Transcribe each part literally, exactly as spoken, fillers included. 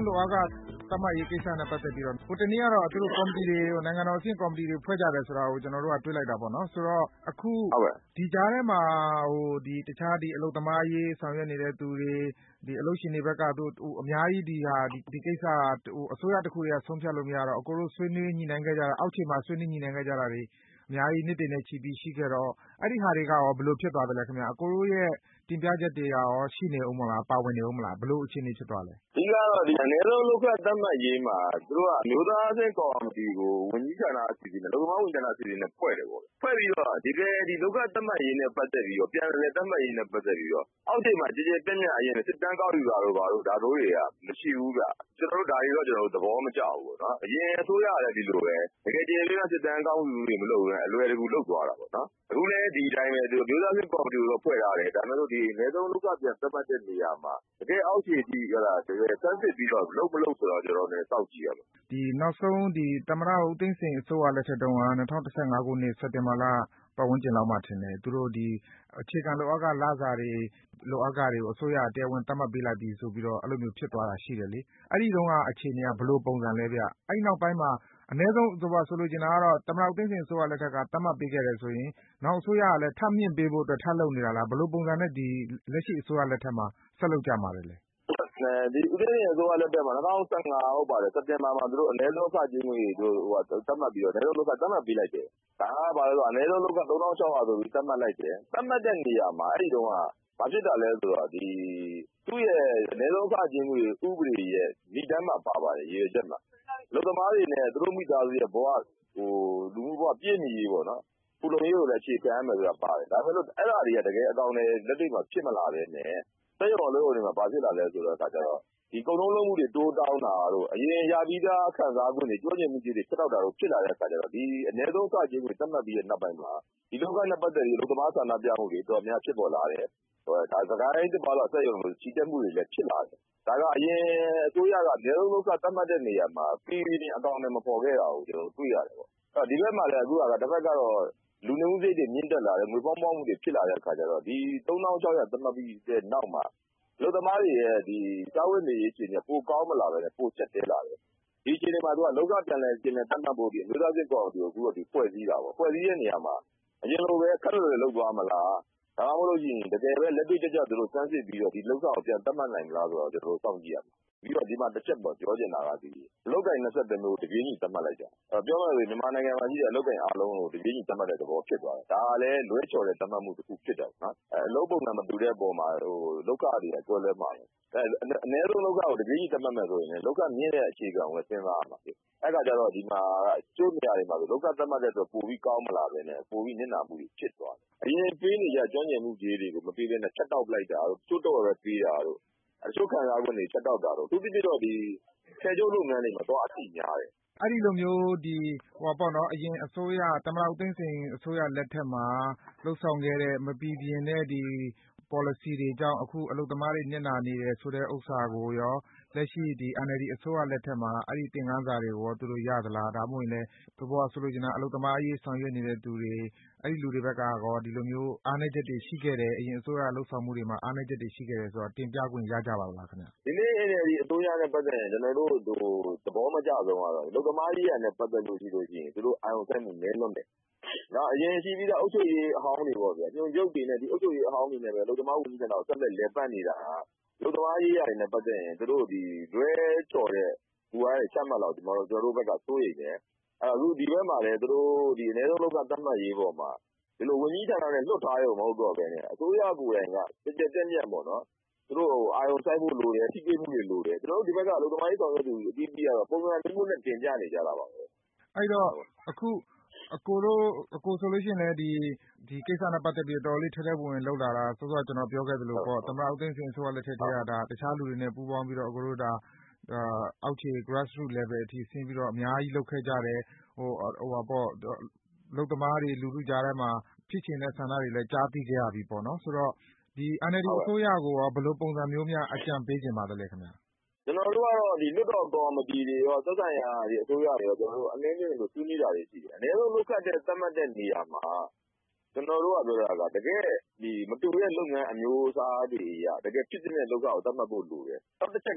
လိုအားကသတ်မှတ်ရေးကိစ္စနဲ့ပတ်သက်ပြီးတော့ဟိုတနည်းကတော့သူတို့ကော်မတီတွေနိုင်ငံတော်အဆင့်ကော်မတီတွေဖွဲ့ကြတယ်ဆိုတာကိုကျွန်တော်တို့ကတွေ့လိုက်တာပေါ့နော်ဆိုတော့အခုဒီကြားထဲမှာဟိုဒီတခြားဒီအလုပ်သမားရေးဆောင်ရွက်နေတဲ့သူတွေဒီအလုပ်ရှင်တွေဘက်ကသူအများကြီးဒီဟာဒီဒီကိစ္စဟိုအစိုးရတစ်ခုတည်းကဆုံးဖြတ်လို့မရတော့အကိုတို့ဆွေးနွေးညှိနှိုင်းခဲ့ကြတာအောက်ခြေမှာဆွေးနွေးညှိနှိုင်းခဲ့ကြတာတွေအများကြီးနှစ်တင်နဲ့ချီပြီးရှိခဲ့တော့အဲ့ဒီဟာတွေကရောဘယ်လိုဖြစ်သွားတယ်လဲခင်ဗျအကိုတို့ရဲ့တင်ပြချက်တွေကရောရှိနေဦးမလားပါဝင်နေဦးမလားဘယ်လိုအခြေအနေဖြစ်သွားလဲဒီကတော့ဒီအနည်းဆုံးလောက်ကသတ်မှတ်ရေးမှာသူတို့ကအမျိုးသားအဆင့်ကော်မတီကိုဝန်ကြီးဌာနအစီအစဉ်နဲ့လုံခြုံရေးဝန်ကြီးဌာနအစီအစဉ်နဲ့ဖွဲ့တယ်ပေါ့ဖွဲ့ပြီးတော့ဒီကဒီလောက်ကသတ်မှတ်ရေးနဲ့ပတ်သက်ပြီးတော့ပြန်လည်သတ်မှတ်ရေးနဲ့ပတ်သက်ပြီးတော့အောက်ခြေမှာကြည်ကြဲပြည့်ညတ်အရင်စစ်တမ်းကောက်ယူတာတော့ဘာလို့ဒါတို့တွေကမရှိဘူးဗျကျွန်တော်တို့ဒါတွေတော့ကျွန်တော်တို့သဘောမကျဘူးပေါ့နော်အရင်အစိုးရလည်းဒီလိုပဲတကယ်ကြည်ပြည့်စစ်တမ်းကောက်ယူနေမလို့အလွယ်တကူလုပ်သွားတာပေါ့နော်အခုလည်းဒီတိုင်းပဲဒီမျိုးသားစစ်ကော်မတီကိုဖွဲ့ထားတယ်ဒါပေမဲ့လို့ဒီအနည်းဆုံးလောက်ကပြန်သတ်မှတ်တဲ့နေရာမှာတကယ်အောက်ခြေကြီးကလားတကယ်စမ်းစစ်ပြီးတော့လုံးမလုံးဆိုတော့ကျွန်တော်လည်းစောင့်ကြည့်ရမယ်ဒီနောက်ဆုံးဒီသမရဦးသိန်းစိန်အစိုးရလက်ထက်တုန်းက၂၀၁၅ခုနှစ်စက်တင်ဘာလပတ်ဝန်းကျင်လောက်မှထင်တယ်သူတို့ဒီအခြေခံလိုအပ်ကလစာတွေလိုအပ်ကတွေကိုအစိုးရတရားဝင်သတ်မှတ်ပေးလိုက်ပြီဆိုပြီးတော့အဲ့လိုမျိုးဖြစ်သွားတာရှိတယ်လေအဲ့ဒီတုန်းကအခြေအနေကဘယ်လိုပုံစံလဲဗျအဲ့နောက်ပိုင်းမှာအနည်းဆုံးဆိုပါဆိုလို့ချင်တာကတော့သမရဦးသိန်းစိန်အစိုးရလက်ထက်ကသတ်မှတ်ပေးခဲ့တယ်ဆိုရင်နောက်အစိုးရကလည်းထပ်မြင့်ပေးဖို့အတွက်ထပ်လုပ်နေတာလားဘယ်လိုပုံစံနဲ့ဒီလက်ရှိအစိုးရလက်ထက်မှာဆက်လုပ်ကြမှာလဲဒီဦးသိန်းစိန်အစိုးရလက်ထက်မှာ၂၀၁၅ဟုတ်ပါတယ်စက်တင်ဘာမှာသူတို့အနည်းဆုံးစကြီးငွေတို့ဟိုသတ်မှတ်ပြီးတော့အနည်းဆုံးလောက်ကသတ်မှတ်ပေးလိုက်တယ်ဒါကဘာလဲဆိုတော့အနည်းဆုံးလောက်ကသုံးထောင်ခြောက်ရာဆိုပြီးသတ်မှတ်လိုက်တယ်သတ်မှတ်တဲ့နေရာမှာအဲ့ဒီတုန်းကဘာဖြစ်တာလဲဆိုတော့ဒီသူ့ရဲ့အနည်းဆုံးစကြီးငွေဥပဒေရဲ့ဏ္ဍာန်မှာပါပါတယ်ရေချက်မှာလူသမားတွေနဲ့သူတို့မိသားစုရဲ့ဘဝဟိုလူမှုဘဝပြည့်မီရေးပေါ့နော်ပူလုံရေးကိုလည်းအခြေခံရမယ်ဆိုတာပါတယ်ဒါပေမဲ့လို့အဲ့ဒါတွေကတကယ်အကောင်တွေလက်တွေ့မှာဖြစ်မလာပဲနဲ့စက်ရုံလုံးတွေမှာဘာဖြစ်လာလဲဆိုတော့အခါကျတော့ဒီကုန်လုံးလုံးမှုတွေတိုးတောင်းတာတို့အရင်ရပြီးသားခံစား권တွေကြွကျင်မှုကြီးတွေချက်တော့တာတို့ဖြစ်လာတဲ့အခါကျတော့ဒီအနည်းဆုံးစကြီးကိုသတ်မှတ်ပြီးတဲ့နောက်ပိုင်းမှာဒီလောကနဲ့ပတ်သက်ပြီးလူသမားဆန္ဒပြမှုတွေတော်များဖြစ်ပေါ်လာတယ်ဟိုဒါစကားတိုင်းတစ်ပါးတော့စက်ရုံလို့ချီတက်မှုတွေလည်းဖြစ်လာတယ်ဒါကအရင်အစိုးရကအနည်းဆုံးလောကသတ်မှတ်တဲ့နေရာမှာပြည်ပြည်အကောင်တွေမပေါ်ခဲ့တာကိုကျွန်တော်တွေ့ရတယ်ပေါ့အဲ့ဒီဘက်မှာလည်းအခုကတစ်ဖက်ကတော့လူနေမှုစိတ်တွေမြင့်တက်လာတယ်ငွေပေါင်းပေါင်းမှုတွေဖြစ်လာတဲ့အခါကျတော့ဒီသုံးထောင်ခြောက်ရာသတ်မှတ်ပြီးတဲ့နောက်မှာလူသမားတွေရဲ့ဒီစာဝတ်နေရေးအခြေအနေပိုကောင်းမလာပဲနဲ့ပိုချက်တဲလာတယ်ဒီအခြေအနေမှာသူကလောကပြန်လဲကျင်းတဲ့တတ်မှတ်ဖို့ဒီမျိုးသားစစ်ကော်မတီကိုအခုတော့ဒီဖွဲ့စည်းတာပေါ့ဖွဲ့စည်းတဲ့နေရာမှာအရင်လိုပဲခက်လွယ်လွယ်လုပ်သွားမလားဒါမှမဟုတ်ရင်တကယ်ပဲလက်တွေ့ကျကျသူတို့စမ်းစစ်ပြီးတော့ဒီလောက်ဆောင်ပြန်တတ်မှတ်နိုင်မလားဆိုတော့ကျွန်တော်တို့စောင့်ကြည့်ရမယ်ပြီးတော့ဒီမှာတစ်ချက်ပေါ့ပြောချင်တာကဒီအလုတ်ကိုင်နှစ်ဆက်တမျိုးတပြေးညီသတ်မှတ်လိုက်ကြအဲပြောမှဆိုမြန်မာနိုင်ငံမှာရှိတဲ့အလုတ်ကိုင်အားလုံးကိုတပြေးညီသတ်မှတ်တဲ့သဘောဖြစ်သွားတယ်ဒါကလည်းလွဲချော်တဲ့သတ်မှတ်မှုတစ်ခုဖြစ်တယ်နော်အဲအလုတ်ပုံစံမတူတဲ့ပုံမှာဟိုလောကတွေအကျွဲလဲမှာအဲအနည်းဆုံးလောကကိုတပြေးညီသတ်မှတ်မယ်ဆိုရင်လောကမြင့်တဲ့အခြေခံကိုစဉ်းစားရမှာဖြစ်အဲ့ကကြတော့ဒီမှာကျိုးနေရာတွေမှာဆိုလောကသတ်မှတ်တဲ့အတွက်ပိုပြီးကောင်းမလာပဲနဲ့ပိုပြီးနစ်နာမှုတွေဖြစ်သွားတယ်အရင်ပေးနေကြကျွမ်းကျင်မှုကြီးတွေကိုမပေးဘဲနဲ့ချက်တောက်လိုက်တာတို့ကျိုးတော့ပဲပေးတာတို့အချို့ခံစား권တွေချက်တောက်တာတို့သူတိတိတော့ဒီဆယ်ကျုပ်လုပ်ငန်းတွေမှာတော့အတိများတယ်အဲ့ဒီလိုမျိုးဒီဟိုပေါ့နော်အရင်အစိုးရသမရဦးသိန်းစိန်အစိုးရလက်ထက်မှာလှုပ်ဆောင်ခဲ့တဲ့မပီပြင်တဲ့ဒီ policy တွေကြောင့်အခုအလုပ်သမားတွေညှဉ်းနာနေတယ်ဆိုတဲ့ဥစ္စာကိုရောလက်ရှိဒီ N L D အစိုးရလက်ထက်မှာအဲ့ဒီသင်ခန်းစာတွေကိုသူတို့ရသလားဒါမှမဟုတ်လည်းဘဘဆိုလို့ချင်တာအလုပ်သမားအရေးဆောင်ရွက်နေတဲ့သူတွေအဲ့ဒီလူတွေဘက်ကရောဒီလိုမျိုးအားနည်းချက်တွေရှိခဲ့တယ်အရင်အစိုးရလှုပ်ဆောင်မှုတွေမှာအားနည်းချက်တွေရှိခဲ့တယ်ဆိုတော့တင်ပြခွင့်ရကြပါလားခင်ဗျဒီနေ့ N L D အစိုးရနဲ့ပတ်သက်ရင်ကျွန်တော်တို့ဟိုသဘောမကျဆုံးကတော့အလုပ်သမားရေးရနဲ့ပတ်သက်လို့ရှိလို့ရှိရင်သူတို့အာရုံစိုက်မှုနည်းလွန်းတယ်နော်အရင်ရှိပြီးသားအုပ်ချုပ်ရေးအဟောင်းတွေပေါ့ဗျာညွှန်ချုပ်တွေနဲ့ဒီအုပ်ချုပ်ရေးအဟောင်းတွေနဲ့ပဲအလုပ်သမားဝန်ကြီးဌာနကိုဆက်လက်လည်ပတ်နေတာအလုပ်သမားရေးရတယ်နဲ့ပတ်သက်ရင်သူတို့ဒီလွဲချော်တဲ့ဘူအားတွေချက်မှတ်တော့ကျွန်တော်တို့ဘက်ကစိုးရိမ်တယ်အဲ့တော့အခုဒီဘက်မှာလည်းသူတို့ဒီအနည်းဆုံးလောက်ကသတ်မှတ်ရေးပေါ်မှာဒီလိုဝန်ကြီးဌာနနဲ့လွတ်ထားရုံမဟုတ်တော့ပဲနဲ့အစိုးရကိုယ်တိုင်ကတကြက်တက်မြတ်ပေါ့နော်သူတို့အာရုံစိုက်ဖို့လိုတယ်ထိတွေ့မှုတွေလိုတယ်ကျွန်တော်တို့ဒီဘက်ကအလုပ်သမားရေးဆောင်ရွက်သူအတီးတီးကတော့ပုံစံမျိုးနဲ့တင်ပြနေကြတာပါပဲအဲ့တော့အခုအကိုတို့အကိုဆိုလို့ရှိရင်လည်းဒီဒီကိစ္စနဲ့ပတ်သက်ပြီးတော်တော်လေးထဲထဲဝင်ဝင်လှုပ်လာတာစောစောကျွန်တော်ပြောခဲ့သလိုပေါ့သမရဦးသိန်းစိန်အစိုးရလက်ထက်ကဒါတခြားလူတွေနဲ့ပူးပေါင်းပြီးတော့အကိုတို့ဒါအောက်ခြေ grassroots level အထိဆင်းပြီးတော့အများကြီးလုပ်ခဲ့ကြတယ်ဟိုဟိုပါပေါ့လုံသမားတွေလူထုကြားထဲမှာဖြစ်ချင်တဲ့ဆန္ဒတွေလည်းကြားသိခဲ့ရပြီပေါ့နော်ဆိုတော့ဒီ N L D အစိုးရကိုရောဘယ်လိုပုံစံမျိုးများအကြံပေးချင်ပါသလဲခင်ဗျာကျွန်တော်တို့ကတော့ဒီလွတ်တော်ကော်မတီတွေရောသက်ဆိုင်ရာဒီအစိုးရတွေရောကျွန်တော်တို့အနည်းငယ်လို့ဆွေးနွေးတာတွေရှိတယ်အနည်းဆုံးလုပ်ခတ်တဲ့သတ်မှတ်တဲ့နေရာမှာကျွန်တော်တို့ကပြောတာကတကယ်ဒီမတူတဲ့လုပ်ငန်းအမျိုးအစားတွေအရာတကယ်ဖြစ်တဲ့လောကကိုသတ်မှတ်ဖို့လိုတယ်နောက်တစ်ချက်က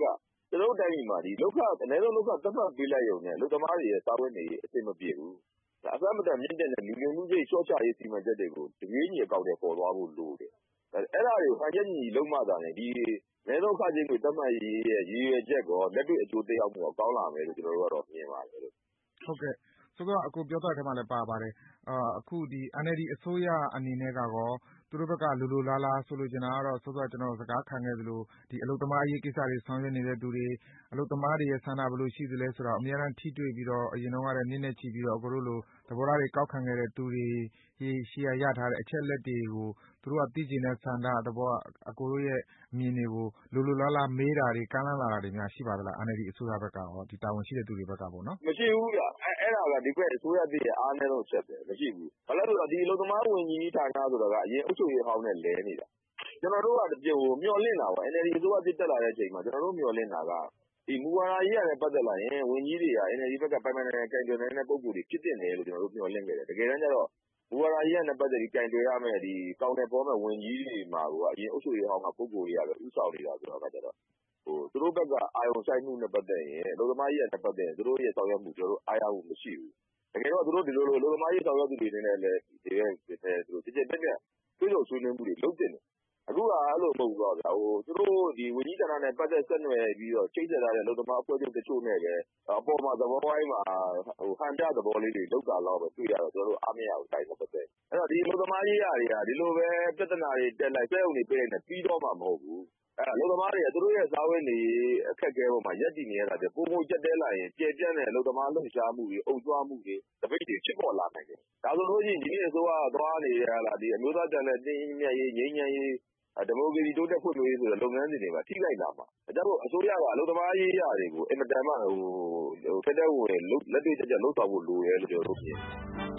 ကျွန်တော်တို့တိုင်းပြည်မှာဒီလောက်ခအနည်းဆုံးလောက်ခသတ်မှတ်ပေးလိုက်ရုံနဲ့လူသမားတွေရဲ့စာဝတ်နေရေးအဆင်မပြေဘူးဒါအစမတန်မြင့်တဲ့လူငယ်မှုစိတ်ရှော့ချရေးစီမံချက်တွေကိုတပြေးညီအကောင့်တွေပေါ်သွားဖို့လိုတယ်အဲ့ဒါတွေကိုဟန်ချက်ညီလုံးမှသာလေဒီအနည်းဆုံးခချင်းကိုသတ်မှတ်ရေးရဲ့ရည်ရွယ်ချက်ကောလက်တွေ့အကျိုးသက်ရောက်မှုကောင်းလာမယ်လို့ကျွန်တော်တို့ကတော့မြင်ပါတယ်လို့ဟုတ်ကဲ့ဆိုတော့အခုပြောတဲ့ထဲမှာလည်းပါပါတယ်အာအခုဒီ N L D အစိုးရအနေနဲ့ကတော့သူတို့ဘက်ကလူလူလားလားဆိုလိုချင်တာကတော့စောစောကျွန်တော်စကားခံခဲ့သလိုဒီအလုသမားအရေးကိစ္စတွေဆောင်ရွက်နေတဲ့သူတွေအလုသမားတွေရဲ့ဆန္ဒဘယ်လိုရှိသလဲဆိုတော့အများအားထိတွေ့ပြီးတော့အရင်တော့ကလည်းနည်းနည်းချီပြီးတော့အခုတို့လိုသဘောထားတွေကောက်ခံခဲ့တဲ့သူတွေရှေ့ရရထားတဲ့အချက်လက်တွေကိုသူတို့ကသိကျင်တဲ့ဆန္ဒသဘောအကိုတို့ရဲ့အမြင်တွေကိုလူလူလားလားမေးတာတွေကမ်းလှမ်းလာတာတွေများရှိပါသလား N L D အစိုးရဘက်ကရောဒီတာဝန်ရှိတဲ့သူတွေဘက်ကပေါ့နော်မရှိဘူးဗျအဲအဲ့ဒါကဒီဘက်အစိုးရတည်းရဲ့အားနည်းဆုံးချက်ပဲမရှိဘူးဘာလို့လဲဆိုတော့ဒီအလုသမားဝင်ကြီးဌာနဆိုတော့ကအရင်အုပ်ချုပ်ရေးဟောင်းနဲ့လဲနေတာကျွန်တော်တို့ကဒီဟိုမျော်လင့်တာပေါ့ N L D အစိုးရတည်တက်လာတဲ့အချိန်မှာကျွန်တော်တို့မျော်လင့်တာကဒီမူဝါဒရေးရတယ်ပတ်သက်လာရင်ဝင်ကြီးတွေက N L D ဘက်ကပိုင်ပိုင်နိုင်နိုင်ကင်တွယ်နေတဲ့ပုံစံတွေဖြစ်တင်တယ်လို့ကျွန်တော်တို့မျှော်လင့်ခဲ့တယ်တကယ်တမ်းကျတော့မူဝါဒရေးရတဲ့ပတ်သက်ပြီးကင်တွယ်ရမယ်ဒီကောင်းတဲ့ပေါ်မဲ့ဝင်ကြီးတွေမှာကအရင်အုပ်ချုပ်ရေးဟောင်းကပုံကိုယ်တွေကပဲဥဆောင်နေတာဆိုတော့ကကျတော့ဟိုသူတို့ဘက်ကအာရုံစိုက်မှုနဲ့ပတ်သက်ရင်အလုပ်သမားရေးရတဲ့ပတ်သက်ရင်သူတို့ရဲ့ဆောင်ရွက်မှုကျွန်တော်တို့အားရမှုမရှိဘူးတကယ်တော့သူတို့ဒီလိုလိုအလုပ်သမားရေးဆောင်ရွက်သူတွေနေနဲ့လည်းဒီရဲ့သူတို့တကယ်တကယ်တွေ့ကြုံဆွေးနွေးမှုတွေလုပ်တင်တယ်အခုကအဲ့လိုမဟုတ်ဘူးတော့ဗျာဟိုသူတို့ဒီဝန်ကြီးဌာနနဲ့ပတ်သက်ဆက်နွယ်ပြီးတော့ချိတ်ဆက်ထားတဲ့လုံသမားအဖွဲ့ချုပ်တချို့နဲ့ပဲအပေါ်မှာသဘောဝိုင်းမှာဟိုဟန်ပြသဘောလေးတွေလောက်တာတော့ပဲတွေ့ရတော့ကျွန်တော်တို့အားမရဘူးတိုင်းပတ်သက်အဲ့တော့ဒီလုံသမားရေးရာတွေကဒီလိုပဲပြဿနာတွေတက်လိုက်ပဲုံတွေပြေးနေပြီးတော့မှမဟုတ်ဘူးအဲ့လုံသမားတွေကသူတို့ရဲ့ဇာဝတ်နေအခက်အခဲပေါ်မှာရက်တည်နေရတာတဲ့ပုံပုံကြက်တဲလာရင်ကျေပြန့်တဲ့လုံသမားလှုပ်ရှားမှုတွေအုပ်ကျွမ်းမှုတွေတပိတ်တွေဖြစ်ပေါ်လာနိုင်တယ်ဒါဆိုလို့ရှိရင်ဒီနေ့အစိုးရသွားနေရလားဒီအမျိုးသားတန်တဲ့တင်းမြတ်ရေးငြိမ်းချမ်းရေးဒီမိုကရေစီတိုးတက်ဖွံ့ဖြိုးရေးဆိုတဲ့လုပ်ငန်းစဉ်တွေမှာထိလိုက်လာမှာဒါကြောင့်အစိုးရကအလုပ်သမားရေးရာတွေကိုအင်မတန်မှဟိုဟိုဖက်တဲ့ဝင်လက်တွေ့ကျကျလှုပ်ဆောင်ဖို့လိုတယ်လို့ကျွန်တော်တို့မြင်